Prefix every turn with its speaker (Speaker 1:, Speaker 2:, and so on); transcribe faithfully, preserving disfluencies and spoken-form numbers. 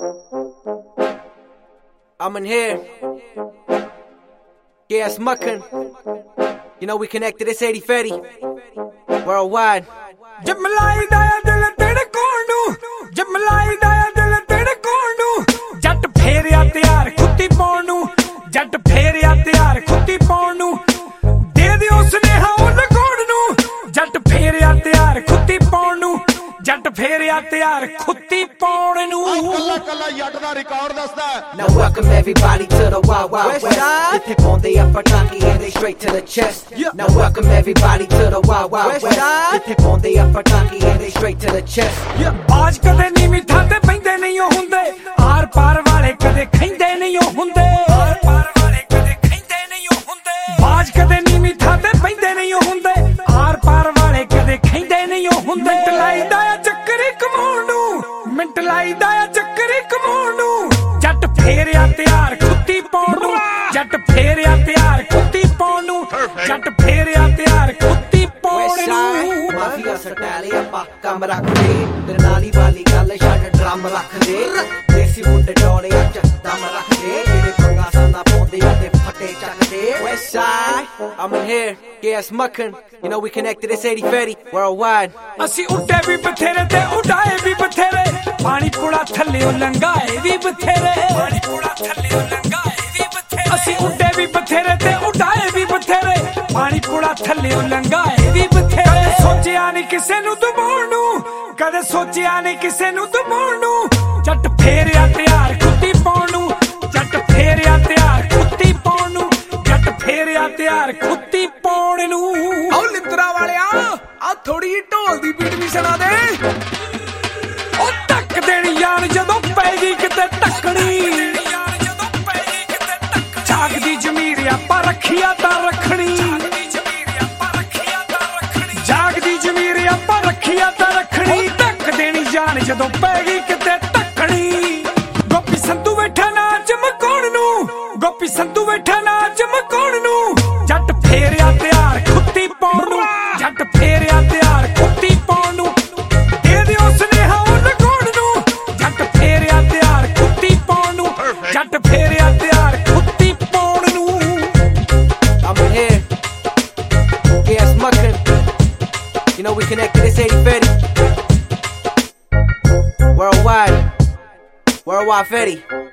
Speaker 1: I'm in here. Yeah, it's muckin'. You know we connected, it's eighty Fetty. Worldwide.
Speaker 2: जब मलाई दाया दिल तेरे कोण नू जब मलाई दाया दिल तेरे कोण नू जट फेरिया त्यार खुत्ती पाउण नू जट फेरिया त्यार खुत्ती पाउण नू दे दियो सुनेहा उन कोण नू जट फेरिया त्यार खुत्ती पाउण नू जट फेरिया त्यार खुत्ती पाउण नू
Speaker 3: कल्ला कल्ला जट दा रिकॉर्ड दसदा
Speaker 1: Now welcome everybody to the Wild Wild West. They tip on the upper donkey and they straight to the chest. Now welcome everybody to the Wild Wild West. They tip on the upper donkey and they straight to the chest.
Speaker 2: ਬਾਜ ਕਦੇ ਨੀ ਮਿੱਠਾ ਤੇ ਪੈਂਦੇ ਨਹੀਂ ਹੁੰਦੇ R ਪਾਰ ਵਾਲੇ ਕਦੇ ਖੈਂਦੇ ਨਹੀਂ ਹੁੰਦੇ ਆਰ ਪਾਰ ਵਾਲੇ ਕਦੇ ਖੈਂਦੇ ਨਹੀਂ ਹੁੰਦੇ ਬਾਜ ਕਦੇ ਨੀ ਮਿੱਠਾ ਤੇ ਪੈਂਦੇ ਨਹੀਂ ਹੁੰਦੇ ਆਰ ਪਾਰ ਵਾਲੇ ਕਦੇ ਖੈਂਦੇ ਨਹੀਂ ਹੁੰਦੇ ਮਿੰਟ ਲਾਈਦਾ ਆ ਚੱਕਰ ਕਮਾਉਣ ਨੂੰ ਮਿੰਟ ਲਾਈਦਾ ਆ ਚੱਕਰ ਕਮਾਉਣ ਨੂੰ ਜੱਟ ਫੇਰਿਆ ਤਿਆਰ ਖੁੱਤੀ ਪਾਉਣ ਨੂੰ ਜੱਟ ਫੇਰਿਆ ਤਿਆਰ ਖੁੱਤੀ ਪਾਉਣ ਨੂੰ ਜੱਟ ਫੇਰਿਆ ਤਿਆਰ ਖੁੱਤੀ ਪਾਉਣ ਨੂੰ
Speaker 1: ਮਾਫੀਆ ਸਟਾਲੇ ਆਪਾਂ ਕੰਮ ਰੱਖਦੇ ਤੇ ਨਾਲੀ ਵਾਲੀ ਗੱਲ ਛੱਡ ਡਰਮ ਰੱਖਦੇ ਦੇਸੀ ਮੁੰਡੇ ਡੋਲੇ ਅੱਜ ਦਮ ਰੱਖਦੇ ਜਿਹੜੇ ਪੰਗਾ ਸਾਨਾ ਪਾਉਂਦੇ ਤੇ ਫੱਟੇ ਚੱਕਦੇ West Side, I'm in here, yeah it's muckin'. You know we connected, it's eighty Fetty, worldwide.
Speaker 2: ਅਸੀਂ ਉੱਡੇ ਵੀ ਬਥੇਰੇ ਤੇ ਉਡਾਏ ਵੀ ਬਥੇਰੇ ਪਾਣੀ ਪੁੜਾ ਥੱਲਿਓ ਲੰਘਾਏ ਵੀ ਬਥੇਰੇ ਪਾਣੀ ਪੁੜਾ ਥੱਲਿਓ ਲੰਘਾਏ ਵੀ ਬਥੇਰੇ ਅਸੀਂ ਉੱਡੇ ਵੀ ਬਥੇਰੇ ਤੇ ਉਡਾਏ ਵੀ ਬਥੇਰੇ ਪਾਣੀ ਪੁੜਾ ਥੱਲਿਓ ਲੰਘਾਏ ਵੀ ਬਥੇਰੇ ਸੋਚਿਆ ਨਹੀਂ ਕਿਸੇ ਨੂੰ ਦਬਾਉਣ ਨੂੰ ਕਦੇ ਸੋਚਿਆ ਨਹੀਂ ਕਿਸੇ ਨੂੰ ਦਬਾਉਣ ਨੂੰ ਜੱਟ ਫੇਰਿਆ ਤਿਆਰ ਖੁੱਤੀ ਪਾਉਣ ਨੂੰ ਜੱਟ ਫੇਰਿਆ ਤਿਆਰ ਖੁੱਤੀ ਪਾਉਣ ਨੂੰ ਜੱਟ ਫੇਰਿਆ ਤਿਆਰ ਖੁੱਤੀ ਪਾਉਣ ਨੂੰ
Speaker 4: ਆਓ ਲਿੰਤਰਾ ਵਾਲਿਆ ਆ ਥੋੜੀ ਜਿਹੀ ਢੋਲ ਦੀ ਬੀਟ ਵੀ ਸੁਣਾ ਦੇ
Speaker 2: ਉਹ ਟੱਕ ਦੇਣੀ ਯਾਰ ਜਦੋਂ ਪੈਗੀ ਕਿਤੇ ਟੱਕਣੀ ਜਾਗਦੀ ਜ਼ਮੀਰ ਆਪਾਂ ਰੱਖਿਆ ਤਾਂ ਰੱਖਣੀ ਜਾਗਦੀ ਜ਼ਮੀਰ ਆਪਾਂ ਰੱਖਿਆ ਤਾਂ ਰੱਖਣੀ ਟੱਕ ਦੇਣੀ ਜਾਨ ਜਦੋਂ ਪੈਗੀ ਕਿਤੇ ਟੱਕਣੀ ਗੋਪੀ ਸੰਧੂ ਬੈਠਾ ਨਾ ਚਮਕਾਉਣ ਨੂੰ ਗੋਪੀ ਸੰਧੂ ਬੈਠਾ ਨਾ ਚਮਕਾਉਣ ਨੂੰ ਜੱਟ ਫੇਰਿਆ ਤਿਆਰ ਖੁੱਤੀ ਪਾਉਣ ਨੂੰ ਜੱਟ ਫੇਰਿਆ ਤਿਆਰ ਖੁੱਤੀ ਪਾਉਣ ਨੂੰ ਦੇ ਦਿਓ ਸੁਨੇਹਾ ਉਹ ਲਗਾਉਣ ਨੂੰ ਜੱਟ ਫੇਰਿਆ ਤਿਆਰ ਖੁੱਤੀ ਪਾਉਣ ਨੂੰ ਜੱਟ ਫੇਰਿਆ ਤਿਆਰ ਖੁੱਤੀ ਪਾਉਣ ਨੂੰ
Speaker 1: I'm in here, yeah it's muckin'. You know we connected, it's eighty Fetty. Worldwide, worldwide Fetty.